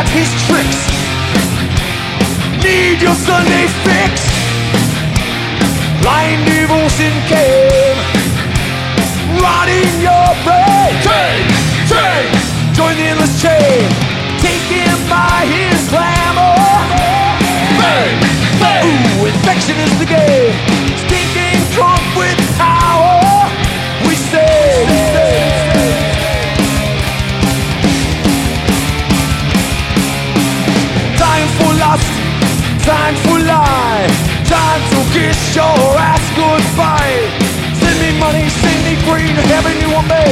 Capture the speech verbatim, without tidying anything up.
at his tricks. Need your Sunday fix. Blind devotion came, rotting your brain. Chain, chain, join the endless chain, taken by his glamour. Bang, bang. Ooh, infection is the game. Stinking drunk with power. We say, we say, time for lust, time for lie, time to kiss your ass goodbye. Send me money, send me green, heaven you want me.